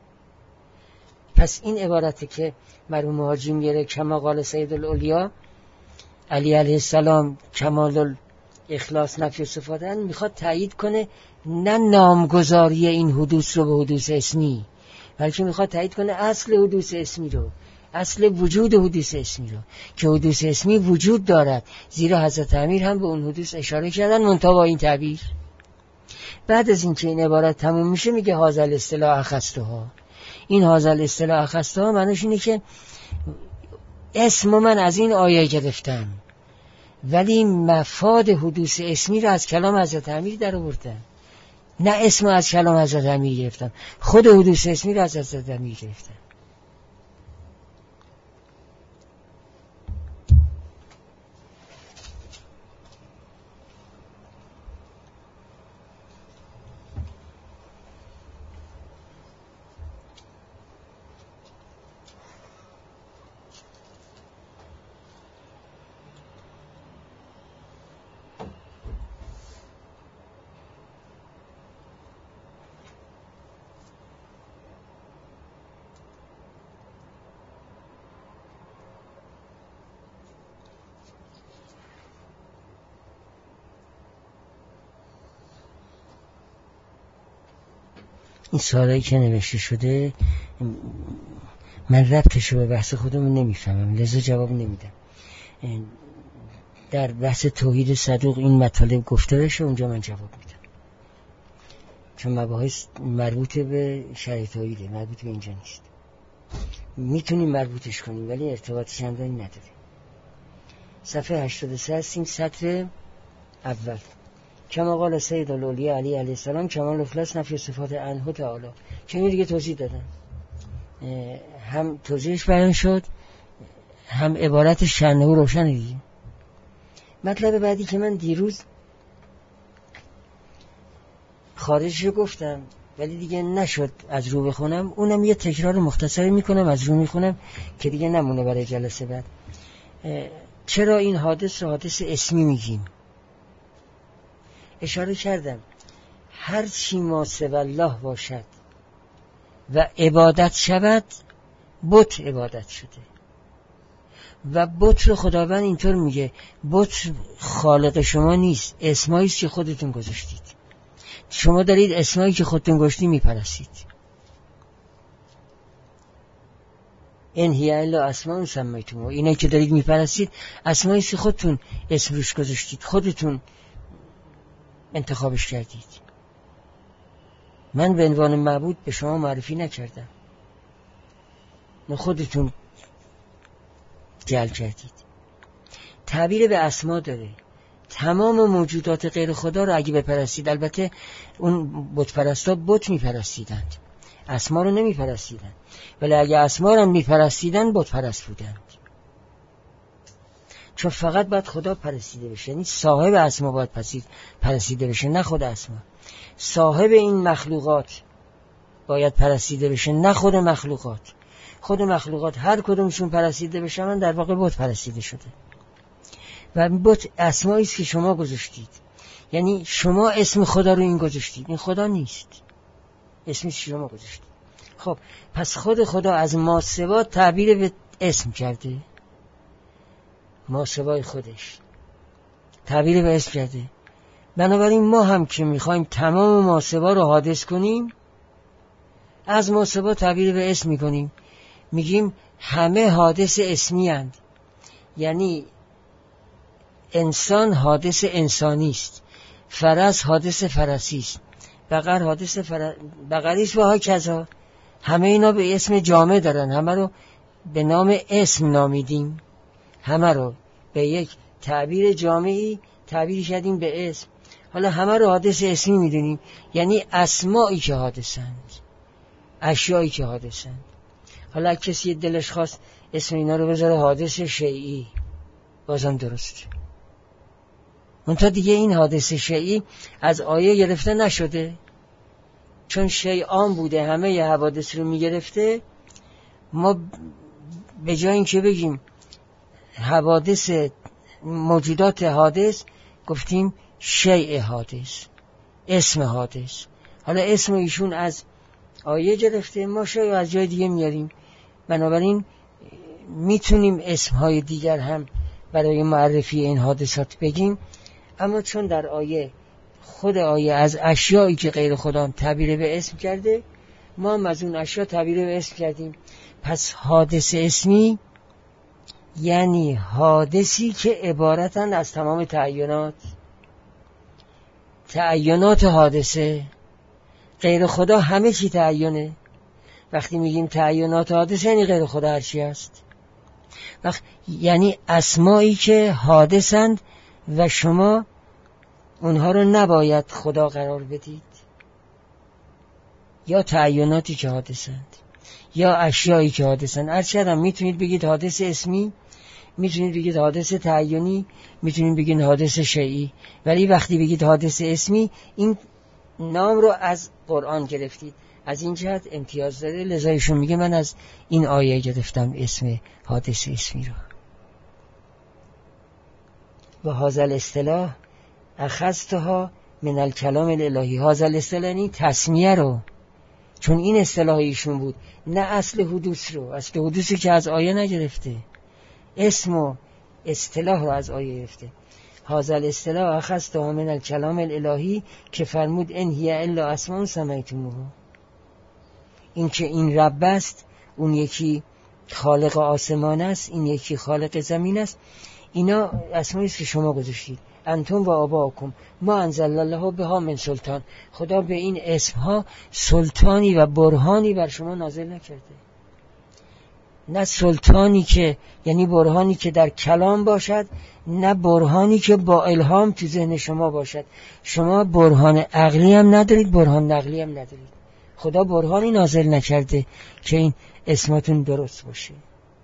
پس این عبارتی که مرحوم حاجی میاره کما قال سید الاولیا علی علیه السلام کمال الاخلاص نفی صفات عنه، میخواد تأیید کنه نه نامگذاری این حدوث رو به حدوث اسمی، بلکه میخواد تأیید کنه اصل حدوث اسمی رو، اصل وجود حدوث اسمی رو، که حدوث اسمی وجود دارد. زیرا حضرت امیر هم به اون حدوث اشاره کردن، منتها با این تعبیر. بعد از این که این عبارت تموم میشه میگه هذا الاصطلاح اخذتها. این هذا الاصطلاح اخذتها معنیش اینه که اسم من از این آیه گرفتم، ولی مفاد حدوث اسمی رو از کلام حضرت امیر در آوردم. نه اسم از کلام حضرت امیر گرفتم، خود حدوث اسمی رو از حضرت امیر گرفتم. این سوالایی که نوشته شده من ربطش رو به بحث خودمون نمیفهمم، لذا جواب نمیدم. در بحث توحید صدوق این مطالب گفته بشه، اونجا من جواب میدم، چون مباحث مربوط به شرع توحیده، مربوط به اینجا نیست. میتونیم مربوطش کنیم ولی ارتباط چندانی نداره. صفحه 83 هستیم، سطر اول. کما قال سید الاولیاء علی علیه السلام کمال افلاس نفی صفات عنه تعالی. چه دیگه توضیح دادم، هم توضیحش بیان شد، هم عبارت شأنه روشن دیگه. مطلب بعدی که من دیروز خارجش گفتم ولی دیگه نشد از رو بخونم، اونم یه تکرار مختصری میکنم، از رو میخونم که دیگه نمونه برای جلسه بعد. چرا این حادث رو حادث اسمی میگیم؟ اشاره کردم هر چی ما سوی الله باشد و عبادت شود، بت عبادت شده. و بت رو خداوند اینطور میگه بت خالق شما نیست، اسمایی است که خودتون گذاشتید. شما دارید اسمایی که خودتون گذاشتید میپرستید. ان هی الا اسماء سمیتموها، اینایی که دارید میپرستید اسمایی است که خودتون اسم روش گذاشتید، خودتون انتخابش کردید. من به عنوان معبود به شما معرفی نکردم، نه خودتون جعل کردید. تعبیر به اسما داره. تمام موجودات غیر خدا رو اگه بپرستید، البته اون بت پرستا بت میپرستیدند، اسما رو نمیپرستیدند، ولی اگه اسما رو میپرستیدند بت پرست بودند، چون فقط باید خدا پرستیده بشه، یعنی صاحب اسما باید پرستیده بشه، نه خود اسما. صاحب این مخلوقات باید پرستیده بشه، نه خود مخلوقات. خود مخلوقات هر کدومشون پرستیده بشه من در واقع بت پرستیده شده. و بت اسمایی است که شما گذاشتید، یعنی شما اسم خدا رو این گذاشتید، این خدا نیست، اسمی شما گذاشتید. خب پس خود خدا از ماسوا تعبیر به اسم کرده، ماسوای خودش تعبیر به اسم کرده. بنابراین ما هم که میخوایم تمام ماسوا رو حادث کنیم، از ماسوا تعبیر به اسم میکنیم، میگیم همه حادث اسمی اند. یعنی انسان حادث انسانی است، فرس حادث فرسی است، بقر حادث بقری است و ها کذا. همه اینا به اسم جامع دارن، همه رو به نام اسم نامیدیم، همه رو به یک تعبیر جامعی تعبیر کردیم به اسم. حالا همه رو حادث اسمی میدونیم، یعنی اسمایی که حادثند، اشیایی که حادثند. حالا کسی دلش خواست اسم اینا رو بذاره حادث شیئی، بازم درسته. منتها دیگه این حادث شیئی از آیه گرفته نشده، چون شیء عام بوده، همه ی حوادث رو میگرفته. ما به جای اینکه بگیم حوادث موجودات حادث، گفتیم شیء حادث، اسم حادث. حالا اسم ایشون از آیه گرفته، ما شیء از جای دیگه میاریم. بنابراین میتونیم اسمهای دیگر هم برای معرفی این حادثات بگیم، اما چون در آیه خود آیه از اشیایی که غیر خدا تعبیر به اسم کرده، ما هم از اون اشیا تعبیر به اسم کردیم. پس حادث اسمی یعنی حادثی که عبارتند از تمام تعینات حادثه. غیر خدا همه چی تعینه. وقتی میگیم تعینات حادثه یعنی غیر خدا هر چی است. یعنی اسمایی که حادثند و شما اونها رو نباید خدا قرار بدید، یا تعیناتی که حادثند یا اشیایی که حادثند. هرچند میتونید بگید حادث اسمی، میتونید بگید حادث تعینی، میتونید بگید حادث شیئی، ولی وقتی بگید حادث اسمی این نام رو از قرآن گرفتید، از این جهت امتیاز داره. لذا ایشون میگه من از این آیه گرفتم اسم حادث اسمی رو. و هذا الاصطلاح اخذتها من الکلام الالهی. هذا الاصطلاح یعنی تسمیه رو، چون این اصطلاح ایشون بود، نه اصل حدوث رو. اصل حدوثی که از آیه نگرفته، اسم و اصطلاح رو از آیه گرفته. هذا الاصطلاح اخذتها من الکلام الالهی که فرمود ان هی الا اسماء سمیتموها. این که این رب است، اون یکی خالق آسمان است، این یکی خالق زمین است. اینا اسمایی است که شما گذاشتید. انتم و آباؤکم ما انزل الله بها من سلطان. خدا به این اسمها سلطانی و برهانی بر شما نازل نکرده. نه سلطانی که یعنی برهانی که در کلام باشد، نه برهانی که با الهام تو ذهن شما باشد. شما برهان عقلی هم ندارید، برهان نقلی هم ندارید. خدا برهانی نازل نکرده که این اسمتون درست باشه.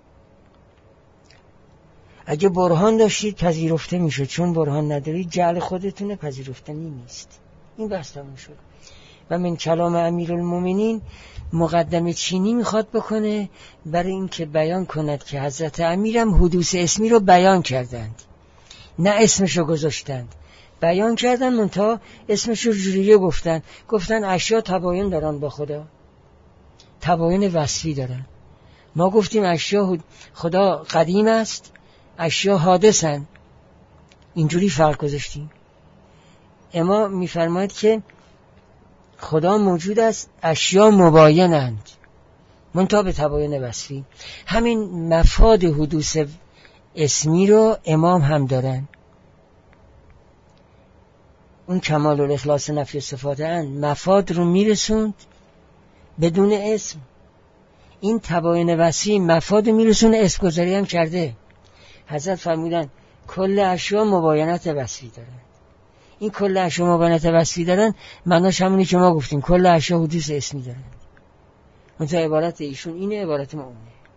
اگه برهان داشتید پذیرفته میشد، چون برهان ندارید جعل خودتونه، پذیرفتنی نیست. این بحث تموم شد. و من کلام امیرالمومنین مقدمه چینی میخواد بکنه برای این که بیان کند که حضرت امیرم حدوث اسمی رو بیان کردند، نه اسمشو گذاشتند، بیان کردن منتها اسمشو جوریه گفتن اشیا تباین دارن با خدا، تباین وصفی دارن. ما گفتیم اشیا خدا قدیم است، اشیا حادثن، اینجوری فرق گذاشتیم. اما میفرماید که خدا موجود است، اشیا مباینند منتها به تباین وصفی. همین مفاد حدوث اسمی رو امام هم دارن. اون کمال الاخلاص نفی صفات مفاد رو میرسوند بدون اسم. این تباین وصفی مفاد میرسونه، اسم گذاری هم کرده. حضرت فرمودن کل اشیا مباینت وصفی دارن. این کل اشیا مباینت وصفی دارن معناش همونی که ما گفتیم، کل اشیا حدوث اسمی دارن. منتها عبارت ایشون اینه، عبارت ما اونه.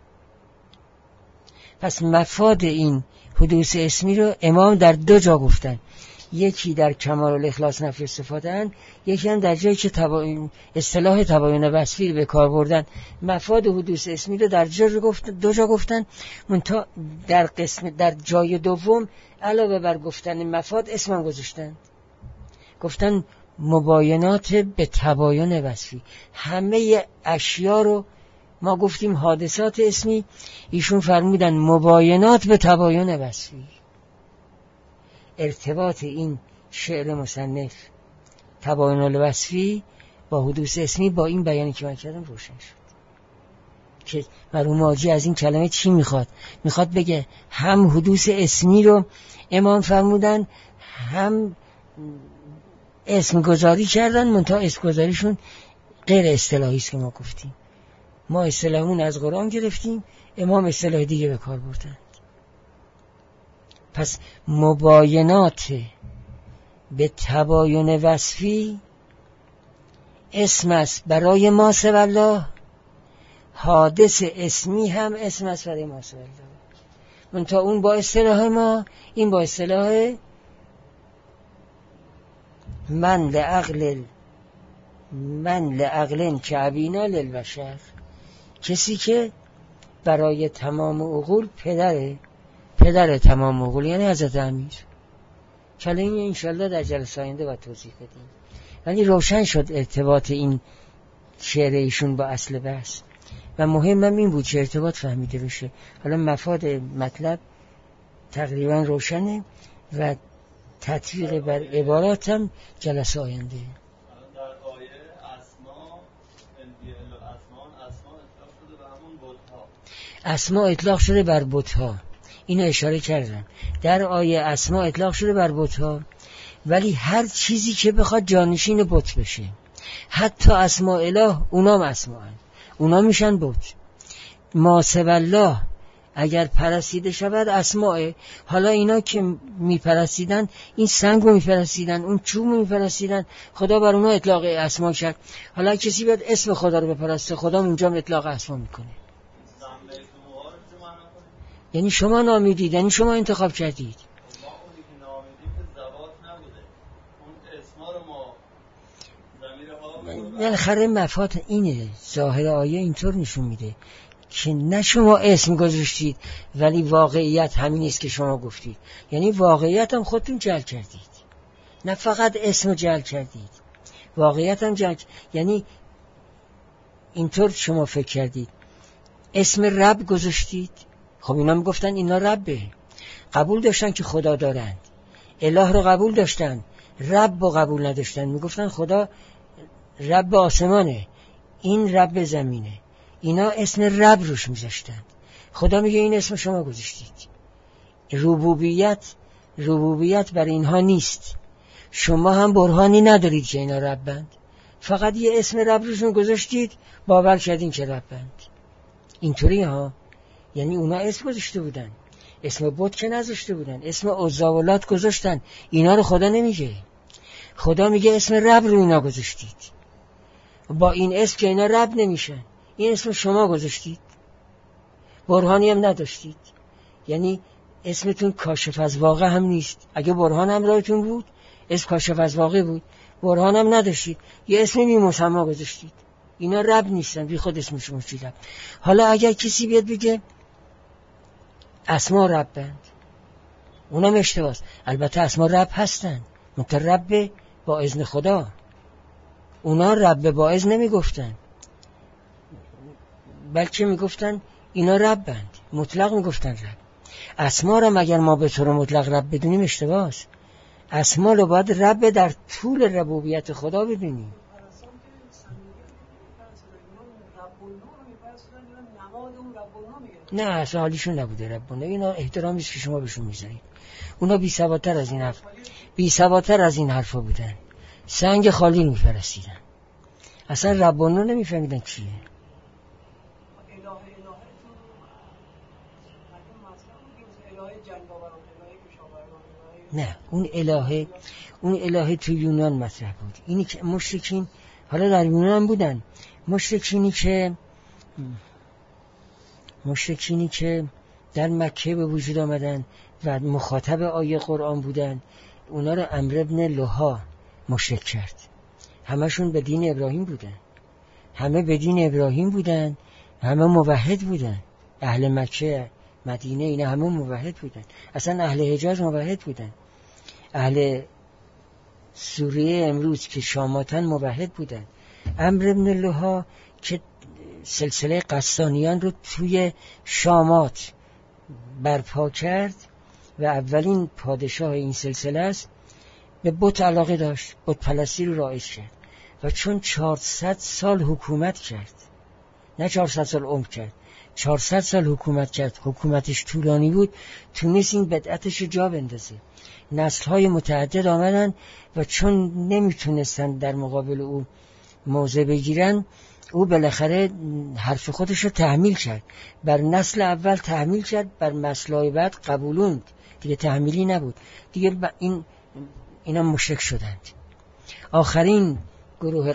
پس مفاد این حدوث اسمی رو امام در دو جا گفتن، یکی در کمال الاخلاص نفی صفاتن، یکی هم در جایی که اصطلاح تباین وصفی رو به کار بردن. مفاد حدوث اسمی رو در دو جا گفتن، منتها در جای دوم علاوه بر گفتن مفاد اسمم گذاشتن، گفتن مباینات به تباین وصفی. همه اشیا رو ما گفتیم حادثات اسمی، ایشون فرمودن مباینات به تباین وصفی. ارتباط این شعر مصنف تباین الوصفی با حدوث اسمی با این بیانی که من کردم روشن شد که مرحوم حاجی از این کلمه چی میخواد. میخواد بگه هم حدوث اسمی رو امام فرمودن، هم اسم گذاری کردن، منتها اسم گذاریشون غیر اصطلاحی است که ما گفتیم. ما اصطلاحمون از قرآن گرفتیم، امام اصطلاح دیگه به کار بردن. پس مباینات به تباین وصفی اسم است برای ما سوی الله، حادث اسمی هم اسم است برای ما سوی الله. منتها اون با اصطلاح ما، این با اصطلاح من لعقل کعبینا للبشر، کسی که برای تمام عقول پدر تمام عقول، یعنی حضرت امیر. کلمه انشالله در جلسه آینده باید توضیح بدیم، ولی روشن شد ارتباط این شعر ایشون با اصل بحث و مهمم این بود که ارتباط فهمیده بشه. حالا مفاد مطلب تقریبا روشنه و تطبیق بر عبارات هم جلسه آینده. در آیه اسما اطلاق شده بر بت‌ها. اینو اشاره کردم. در آیه اسما اطلاق شده بر بت‌ها، ولی هر چیزی که بخواد جانشین بت بشه، حتی اسماء اله اونام اسماء هست، اونا میشن بت. ما سوی الله اگر پرستیده شود اسماء. حالا اینا که میپرستیدن، این سنگو میپرستیدن، اون چوبو میپرستیدن، خدا بر اونا اطلاق اسما کرد. حالا کسی بیاد اسم خدا رو بپرسته، خدا اونجا اطلاق اسما میکنه. یعنی شما نامیدید، یعنی شما انتخاب کردید. بالاخره مفاد اینه، ظاهر آیه اینطور نشون میده که نه شما اسم گذاشتید ولی واقعیت همین است که شما گفتید. یعنی واقعیت هم خودتون جعل کردید، نه فقط اسم جعل کردید، واقعیت هم جعل. یعنی اینطور شما فکر کردید اسم رب گذاشتید. خب اینا میگفتن اینا ربه، قبول داشتن که خدا دارند، اله رو قبول داشتن، رب رو قبول نداشتن. میگفتن خدا رب آسمانه، این رب زمینه. اینا اسم رب روش میذاشتن. خدا میگه این اسم شما گذاشتید. ربوبیت برای اینها نیست. شما هم برهانی ندارید که اینا ربند، فقط یه اسم رب روشون گذاشتید، باور کردین که ربند. اینطوری ها. یعنی اونا اسم گذاشته بودن، اسم بت که نذاشته بودن، اسم عزاولات گذاشتن. اینا رو خدا نمیگه. خدا میگه اسم رب رو اینا گذاشتید. با این اسم که اینا رب نمیشن، این اسم شما گذاشتید، برهانی هم نداشتید. یعنی اسمتون کاشف از واقع هم نیست. اگه برهان هم راهتون بود، اسم کاشف از واقع بود، برهان هم نداشتید، یه اسم بی مسما گذاشتید. اینا رب نیستن، بی خود اسمشون رب. حالا اگر کسی بیاد بگه اسما ربند، اونم اشتباهه. البته اسما رب هستن، منتها رب با اذن خدا. اونا رب با اذن نمیگفتن، بلکه میگفتن اینا ربند، مطلق میگفتن رب. اسما رو مگر ما به طور مطلق رب بدونیم اشتباهه. اسما رو باید رب در طول ربوبیت خدا بدونیم. نه اصلا حالیشون نبوده ربونه. اینا احترامیست که شما بهشون میذارید. اونا بی‌سوادتر از این حرفا بودن. سنگ خالی میفرستیدن. اصلا ربونه نمیفهمیدن چیه. نه اون الهه تو یونان مطرح بود. اینی که مشرکین، حالا در یونان هم بودن، مشرکینی که در مکه به وجود آمدن و مخاطب آیه قرآن بودن، اونا رو عمرو بن لوحا مشرک کرد. همشون به دین ابراهیم بودن، همه موحد بودن. اهل مکه، مدینه، اینا همه موحد بودن. اصلا اهل حجاز موحد بودن. اهل سوریه امروز که شاماتن موحد بودن. عمرو بن لوحا که سلسله قسطانیان رو توی شامات برپا کرد و اولین پادشاه این سلسله است، به بت علاقه داشت، بت پرستی رو رایج کرد و چون 400 سال حکومت کرد، نه 400 سال عمر کرد، 400 سال حکومت کرد، حکومتش طولانی بود، تونست این بدعتش رو جا بندازه. نسل‌های متعدد آمدن و چون نمیتونستن در مقابل او موضع بگیرن، او بالاخره حرف خودش رو تحمیل کرد، بر نسل اول تحمیل کرد، بر نسل‌های بعد قبولوند، دیگه تحمیلی نبود دیگه. اینا مشرک شدند. آخرین گروه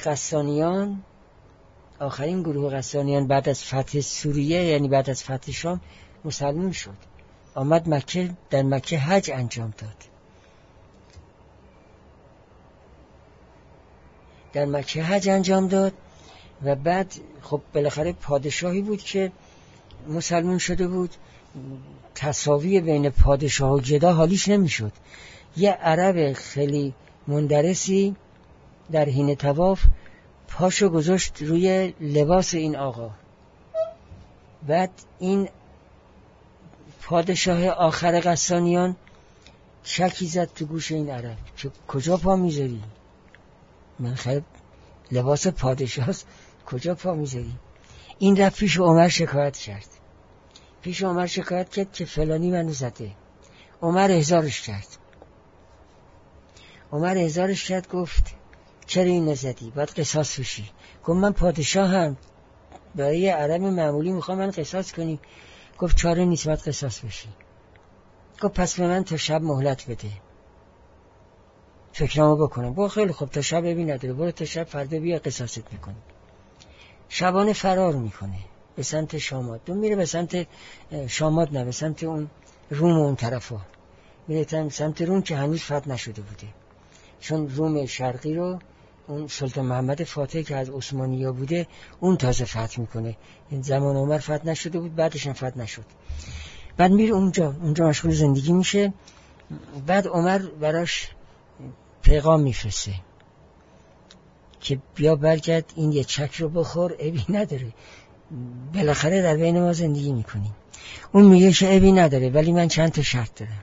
قسطانیان بعد از فتح سوریه، یعنی بعد از فتح شام، مسلمان شد، آمد مکه، در مکه حج انجام داد. و بعد خب بالاخره پادشاهی بود که مسلمان شده بود، تساوی بین پادشاه و گدا حالیش نمیشد. یه عرب خیلی مندرسی در حین طواف پاشو گذاشت روی لباس این آقا. بعد این پادشاه آخر قسطانیان شکی زد تو گوش این عرب که کجا پا میذاری؟ من خیلی لباس پادشاه کجا پا میذاری؟ این رفت پیش عمر شکایت کرد که فلانی منو زده. عمر احضارش کرد، گفت چرا اینو زدی؟ باید قصاص بشی. گفت من پادشاهم، برای یه عرب معمولی میخوام من قصاص کنی؟ گفت چاره نیست، باید قصاص بشی. گفت پس به من تا شب مهلت بده، فکرامو بکنم. گفت خیلی خوب، تا شب ببین نداره، برو تا شب، فردا بیا قصاصت میکنی. شبانه فرار میکنه به سمت شامات. دو میره به سمت شامات، نه به سمت اون روم و اون طرفا میره، سمت روم که هنوز فتح نشده بوده. چون روم شرقی رو اون سلطان محمد فاتح که از عثمانی‌ها بوده، اون تازه فتح میکنه. این زمان عمر فتح نشده بود، بعدش هم فتح نشد. بعد میره اونجا مشغول زندگی میشه. بعد عمر براش پیغام میفرسته که بیا برگرد، این یه چک رو بخور، عیبی نداره، بالاخره در بین ما زندگی میکنیم. اون میگه که عیبی نداره، ولی من چند تا شرط دارم.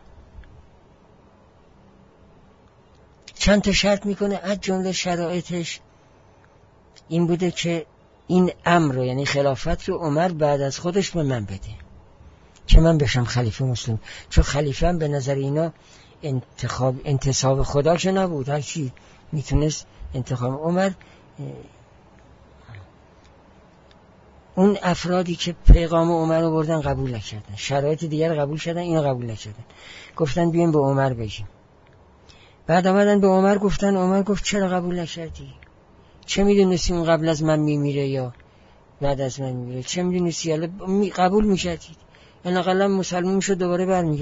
چند تا شرط میکنه. از جمله شرایطش این بوده که این امر رو یعنی خلافت رو عمر بعد از خودش به من بده که من بشم خلیفه مسلم. چون خلیفه هم به نظر اینا انتصاب خدا که نبود، هر کی میتونست انتخاب. عمر اون افرادی که پیغام عمر رو بردن قبول نکردن، شرایط دیگر قبول کردن، اینو قبول نکردن، گفتن بیایم به عمر بگیم. بعد آمدن به عمر گفتن، عمر گفت چرا قبول نکردی؟ چه میدونستی اون قبل از من میمیره یا بعد از من میمیره؟ چه میدونستی؟ قبول میکردید. این اقلا مسلمان شد، دوباره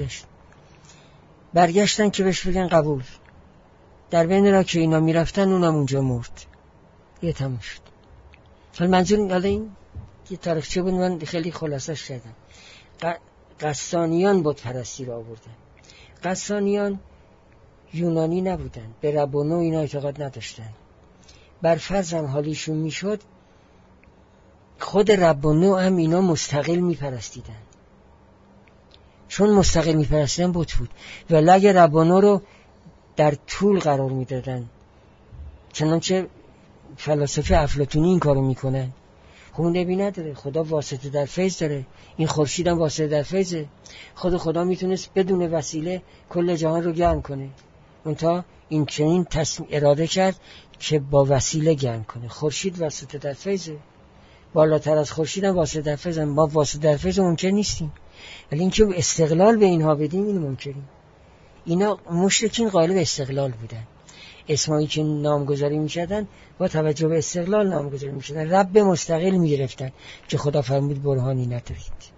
برگشتن که بهش بگن قبول. در بین را که اینا میرفتن اونم اونجا مرد. یه تموم شد. حالا منظور حالا این یه تاریخچه بود، من خیلی خلاصش کردم. غسانیان بت پرستی را آوردن. غسانیان یونانی نبودن، به رب و نوع اینا اعتقاد نداشتن. بر فرض هم حالیشون میشد خود رب و نوع هم اینا مستقل میپرستیدن. چون مستقل میپرستیدن بت بود، ولی اگه رب و نوع رو در طول قرار میدادن، چنانچه فلاسفه افلاطونی این کارو میکنن. خب نبی نداره، خدا واسطه در فیض داره، این خورشید هم واسطه در فیضه. خدا میتونست بدون وسیله کل جهان رو گرم کنه، اونتا این چنین اراده کرد که با وسیله گرم کنه. خورشید واسطه در فیضه، بالاتر از خورشید هم واسطه در فیضه، ما واسطه در فیض ممکن نیستیم، ولی اینکه استقلال به اینها بدیم این ممکنیم. اینا مشرکین قائل استقلال بودن. اسمایی که نامگذاری می‌کردن با توجه به استقلال نامگذاری می‌کردن، رب مستقل می‌گرفتن که خدا فرمود برهانی ندارید.